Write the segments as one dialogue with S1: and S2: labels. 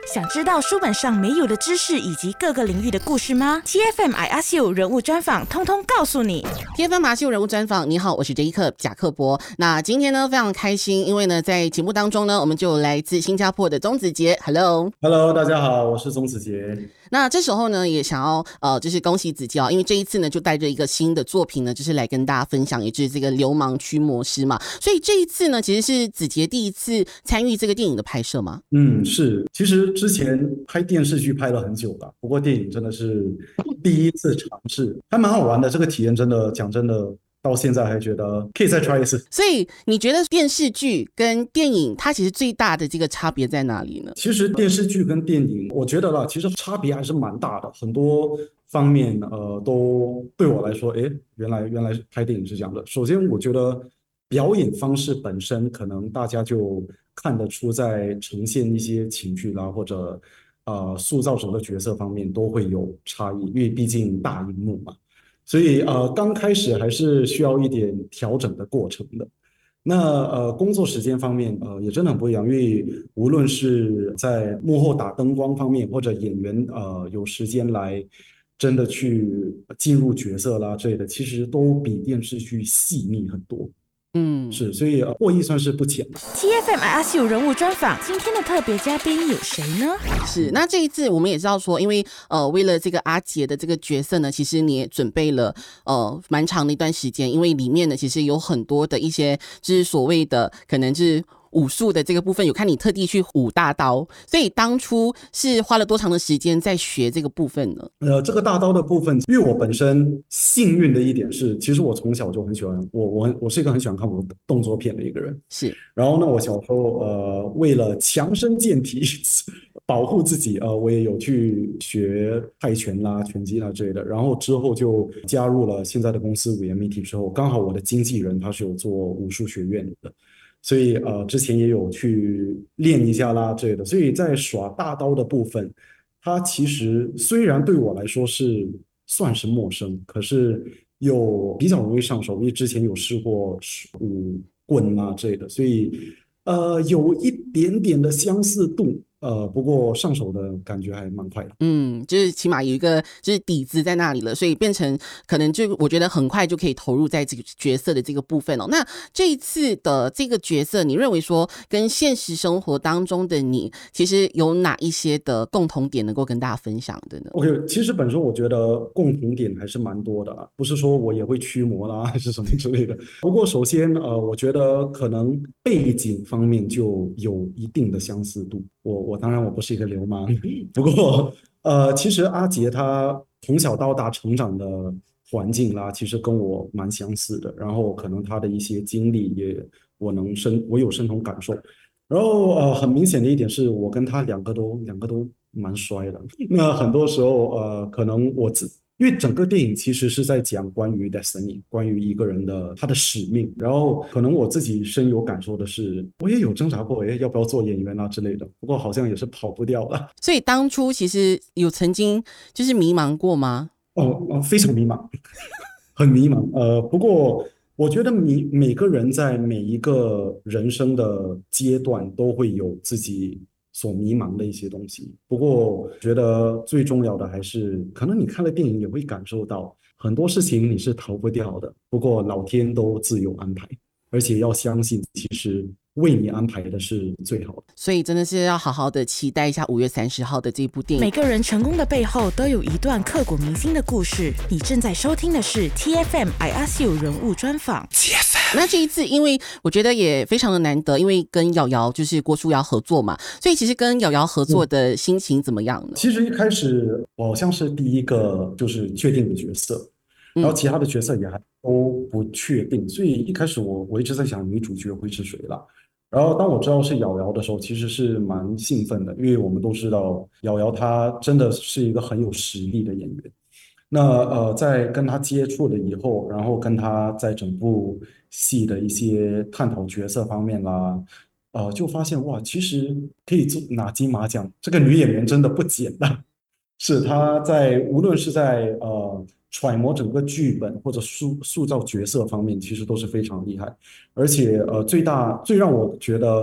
S1: 想知道书本上没有的知识以及各个领域的故事吗？ TFM I Ask You 人物专访通通告诉你。
S2: TFM I Ask You 人物专访，你好，我是杰伊克贾克伯。那今天呢非常开心，因为呢在节目当中呢我们就有来自新加坡的宗子杰。 Hello，
S3: 大家好，我是宗子杰。
S2: 那这时候呢也想要就是恭喜子杰因为这一次呢就带着一个新的作品呢就是来跟大家分享，也就是这个流氓驱魔师嘛。所以这一次呢其实是子杰第一次参与这个电影的拍摄吗？
S3: 是，其实之前拍电视剧拍了很久了，不过电影真的是第一次尝试，还蛮好玩的。这个体验真的，讲真的，到现在还觉得可以再 try 一次。
S2: 所以你觉得电视剧跟电影它其实最大的这个差别在哪里呢？
S3: 其实电视剧跟电影，我觉得啦，其实差别还是蛮大的，很多方面都对我来说，原来拍电影是这样的。首先，我觉得表演方式本身，可能大家就看得出在呈现一些情绪啦，或者塑造整个角色方面都会有差异，因为毕竟大荧幕嘛。所以刚开始还是需要一点调整的过程的。那工作时间方面也真的很不一样，因为无论是在幕后打灯光方面，或者演员有时间来真的去进入角色啦之类的，其实都比电视剧细腻很多。是，所以获益算是不浅。
S1: TFM I Ask You 人物专访，今天的特别嘉宾有谁呢？
S2: 是，那这一次我们也知道说，因为为了这个阿杰的这个角色呢，其实你也准备了蛮长的一段时间，因为里面呢其实有很多的一些就是所谓的可能是武术的这个部分，有看你特地去舞大刀，所以当初是花了多长的时间在学这个部分呢？
S3: 这个大刀的部分，因为我本身幸运的一点是，其实我从小就很喜欢，我是一个很喜欢看动作片的一个人。
S2: 是，
S3: 然后呢，我小时候为了强身健体，保护自己，我也有去学泰拳啦、拳击啦之类的。然后之后就加入了现在的公司五言媒体之后，刚好我的经纪人他是有做武术学院的。所以之前也有去练一下啦之类的，所以在耍大刀的部分，它其实虽然对我来说是算是陌生，可是又比较容易上手，因为之前有试过舞棍啊之类的，所以有一点点的相似度。不过上手的感觉还蛮快的。
S2: 就是起码有一个就是底子在那里了，所以变成可能就我觉得很快就可以投入在这个角色的这个部分哦。那这一次的这个角色，你认为说跟现实生活当中的你，其实有哪一些的共同点能够跟大家分享的呢
S3: ？OK， 其实本身我觉得共同点还是蛮多的啊，不是说我也会驱魔啦，还是什么之类的。不过首先我觉得可能背景方面就有一定的相似度。我当然我不是一个流氓，不过其实阿杰他从小到大成长的环境啦，其实跟我蛮相似的。然后可能他的一些经历也我有深同感受。然后很明显的一点是我跟他两个都蛮衰的。那很多时候可能因为整个电影其实是在讲关于 destiny， 关于一个人的他的使命。然后可能我自己深有感受的是，我也有挣扎过，要不要做演员啊之类的。不过好像也是跑不掉了。
S2: 所以当初其实有曾经就是迷茫过吗？
S3: 非常迷茫，很迷茫。不过我觉得每个人在每一个人生的阶段都会有自己所迷茫的一些东西。不过我觉得最重要的还是，可能你看了电影也会感受到很多事情你是逃不掉的，不过老天都自有安排，而且要相信其实为你安排的是最好的。
S2: 所以真的是要好好的期待一下5月30号的这部电影。
S1: 每个人成功的背后都有一段刻骨铭心的故事。你正在收听的是 TFM I Ask You 人物专访。
S2: 那这一次因为我觉得也非常的难得，因为跟瑶瑶就是郭书瑶合作嘛，所以其实跟瑶瑶合作的心情怎么样呢？
S3: 其实一开始我好像是第一个就是确定的角色，然后其他的角色也还都不确定，所以一开始我一直在想女主角会是谁啦。然后当我知道是瑶瑶的时候，其实是蛮兴奋的，因为我们都知道瑶瑶她真的是一个很有实力的演员。那在跟她接触了以后，然后跟她在整部戏的一些探讨角色方面啦，就发现哇，其实可以拿金马奖，这个女演员真的不简单。是她无论是在揣摩整个剧本或者塑造角色方面，其实都是非常厉害。而且最让我觉得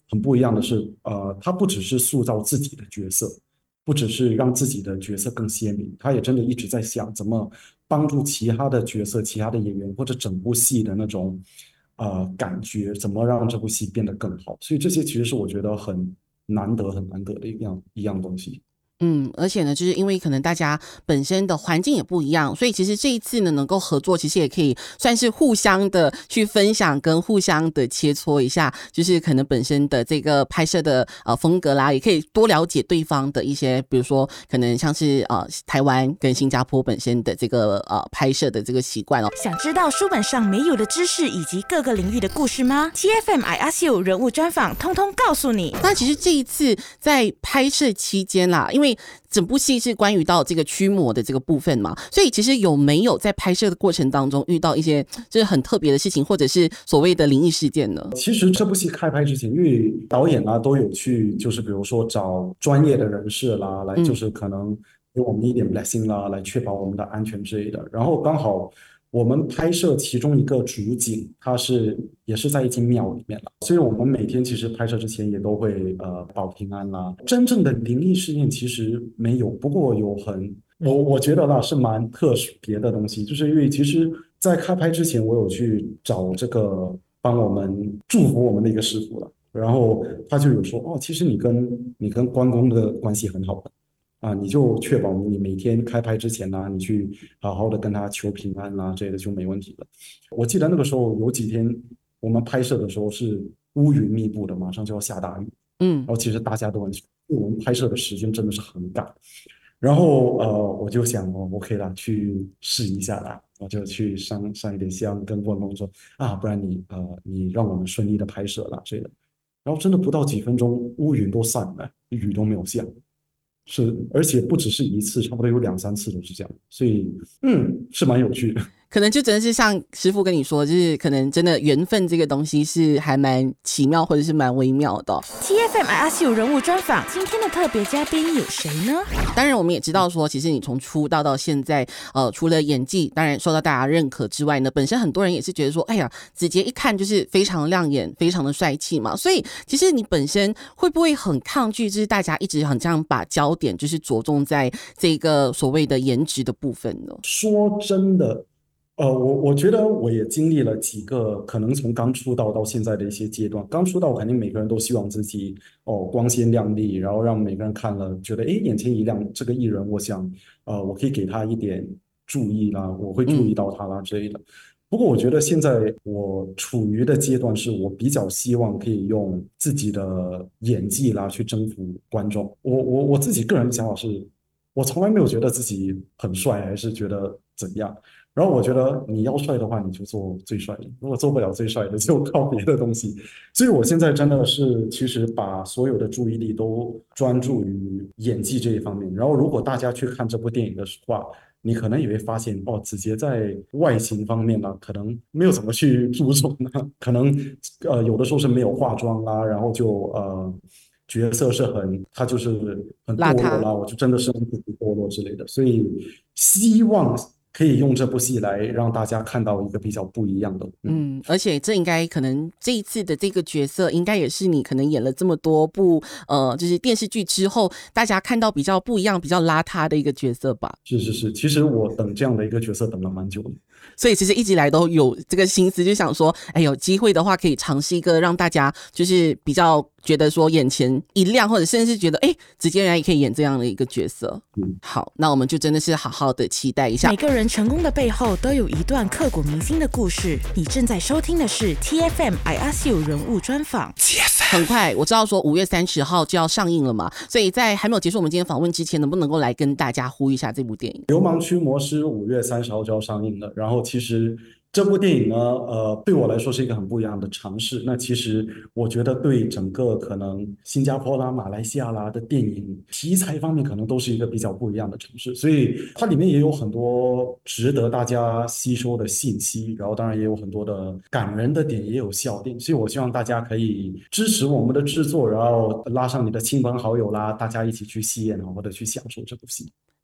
S3: 很不一样的是，他不只是塑造自己的角色，不只是让自己的角色更鲜明，他也真的一直在想怎么帮助其他的角色、其他的演员或者整部戏的那种感觉，怎么让这部戏变得更好。所以这些其实是我觉得很难得、很难得的一样东西。
S2: 而且呢，就是因为可能大家本身的环境也不一样，所以其实这一次呢能够合作，其实也可以算是互相的去分享跟互相的切磋一下，就是可能本身的这个拍摄的风格啦，也可以多了解对方的一些，比如说可能像是台湾跟新加坡本身的这个拍摄的这个习惯哦。
S1: 想知道书本上没有的知识以及各个领域的故事吗？ TFM I Ask You 人物专访通通告诉你。
S2: 那其实这一次在拍摄期间啦，因为整部戏是关于到这个驱魔的这个部分嘛，所以其实有没有在拍摄的过程当中遇到一些就是很特别的事情，或者是所谓的灵异事件呢？
S3: 其实这部戏开拍之前，因为导演啊都有去，就是比如说找专业的人士啦，来就是可能给我们一点 blessing 啦，来确保我们的安全之类的。然后刚好我们拍摄其中一个主景，它也是在一间庙里面了，所以我们每天其实拍摄之前也都会保平安啦。真正的灵异事件其实没有，不过有我觉得啦是蛮特别的东西，就是因为其实在开拍之前，我有去找这个帮我们祝福我们的一个师傅了，然后他就有说哦，其实你跟关公的关系很好的。你就确保你每天开拍之前你去好好的跟他求平安这类的就没问题了。我记得那个时候有几天我们拍摄的时候是乌云密布的，马上就要下大雨，然后其实大家都很，我们拍摄的时间真的是很赶，然后我就想OK 啦，去试一下啦，我就去上一点香，跟关公说不然你让我们顺利的拍摄啦之类的，然后真的不到几分钟，乌云都散了，雨都没有下。是，而且不只是一次，差不多有2、3次都是这样，所以是蛮有趣的。
S2: 可能就真的是像师傅跟你说，就是可能真的缘分这个东西是还蛮奇妙或者是蛮微妙的。
S1: TFM I Ask You 人物专访，今天的特别嘉宾有谁呢？
S2: 当然我们也知道说，其实你从出道到现在除了演技当然受到大家认可之外呢，本身很多人也是觉得说，哎呀，子杰一看就是非常亮眼非常的帅气嘛，所以其实你本身会不会很抗拒就是大家一直很这样把焦点就是着重在这个所谓的颜值的部分呢？
S3: 说真的我觉得我也经历了几个可能从刚出道到现在的一些阶段。刚出道肯定每个人都希望自己光鲜亮丽，然后让每个人看了觉得眼前一亮，这个艺人我想我可以给他一点注意啦，我会注意到他啦之类的。不过我觉得现在我处于的阶段是我比较希望可以用自己的演技啦去征服观众。我自己个人的想法是，我从来没有觉得自己很帅，还是觉得怎样。然后我觉得你要帅的话，你就做最帅的；如果做不了最帅的，就靠别的东西。所以我现在真的是，其实把所有的注意力都专注于演技这一方面。然后，如果大家去看这部电影的话，你可能也会发现，子杰在外形方面可能没有怎么去注重可能有的时候是没有化妆然后就角色是他就是很堕落啦，我就真的是很堕落之类的。所以希望可以用这部戏来让大家看到一个比较不一样的。
S2: 而且这应该可能这一次的这个角色，应该也是你可能演了这么多部就是电视剧之后，大家看到比较不一样、比较邋遢的一个角色吧？
S3: 是，其实我等这样的一个角色等了蛮久的。
S2: 所以其实一直以来都有这个心思，就想说，有机会的话可以尝试一个让大家就是比较觉得说眼前一亮，或者甚至是觉得子杰原来也可以演这样的一个角色。好，那我们就真的是好好的期待一下。
S1: 每个人成功的背后都有一段刻骨铭心的故事。你正在收听的是 TFM I Ask You 人物专访。
S2: 很快我知道说5月30号就要上映了嘛，所以在还没有结束我们今天访问之前，能不能够来跟大家呼吁一下这部电影？
S3: 流氓驱魔师5月30号就要上映了，然后其实这部电影呢，对我来说是一个很不一样的尝试。那其实我觉得对整个可能新加坡啦、马来西亚啦的电影题材方面，可能都是一个比较不一样的尝试。所以它里面也有很多值得大家吸收的信息，然后当然也有很多的感人的点，也有笑点。所以我希望大家可以支持我们的制作，然后拉上你的亲朋好友啦，大家一起去戏院或者去享受这部戏。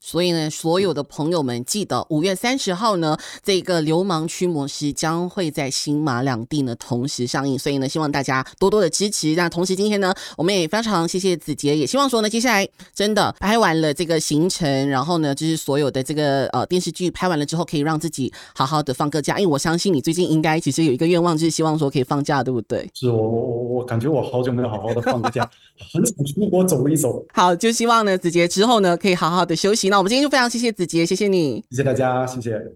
S2: 所以呢，所有的朋友们记得5月30号呢，这个《流氓驱魔师》将会在新马两地呢同时上映，所以呢，希望大家多多的支持。那同时今天呢，我们也非常谢谢子杰，也希望说呢，接下来真的拍完了这个行程，然后呢，就是所有的这个电视剧拍完了之后，可以让自己好好的放个假。因为我相信你最近应该其实有一个愿望，就是希望说可以放假，对不对？
S3: 是我感觉我好久没有好好的放个假，很想出国走一走。
S2: 好，就希望呢子杰之后呢可以好好的休息。那我们今天就非常谢谢子杰，谢谢你，
S3: 谢谢大家，谢谢。